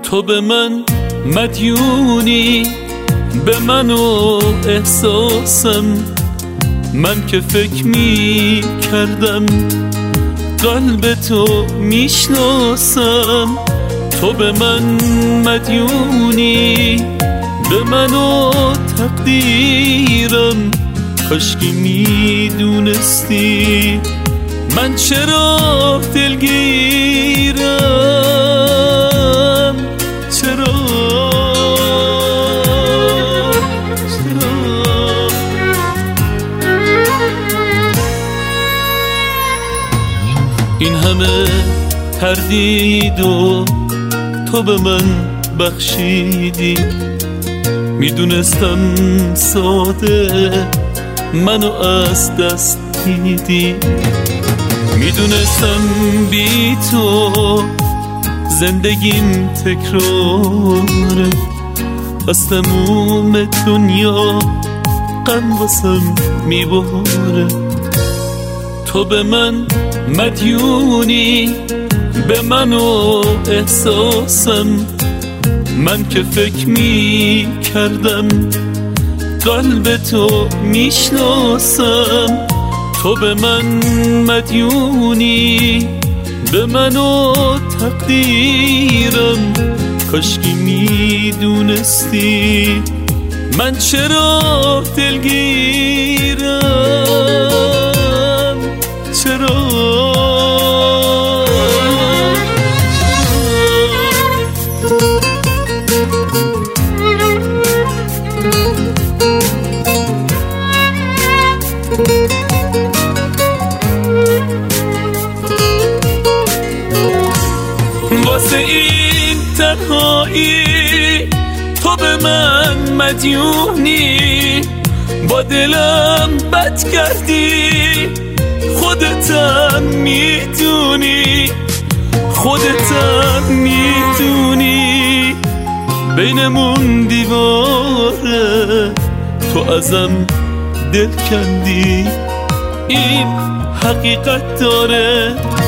تو به من مدیونی، به من و احساسم. من که فکر می کردم قلب تو میشناسم. تو به من مدیونی، به من و تقدیرم. کاشکی میدونستی من چرا دلگیرم. چرا این همه تردید و تو به من بخشیدی. میدونستم ساده منو از دست میدی. میدونستم بی تو زندگیم تکراره، از تموم دنیا غم واسم میباره. تو به من مدیونی، به من و احساسم. من که فکر می کردم قلب تو میشناسم. تو به من مدیونی، به من و تقدیرم. کاشکی میدونستی من چرا دلگیرم. چرا واسه این تنهایی تو به من مدیونی. با دلم بد کردی، خودتم میدونی. خودتم میدونی بینمون دیواره، تو ازم دل کندی. این حقیقت داره.